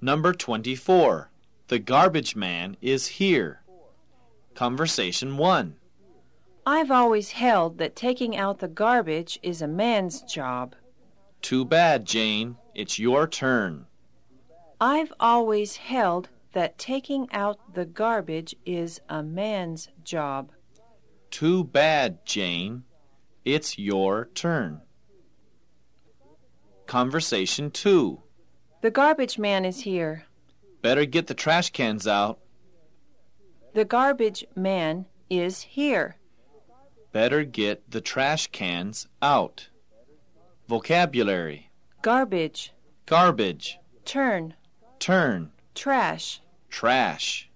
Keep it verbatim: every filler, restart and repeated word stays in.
Number twenty-four. The garbage man is here. Conversation one. I've always held that taking out the garbage is a man's job. Too bad, Jane. It's your turn. I've always held that taking out the garbage is a man's job. Too bad, Jane. It's your turn. Conversation two. The garbage man is here. Better get the trash cans out. The garbage man is here. Better get the trash cans out. Vocabulary. Garbage. Garbage. Turn. Turn. Trash. Trash.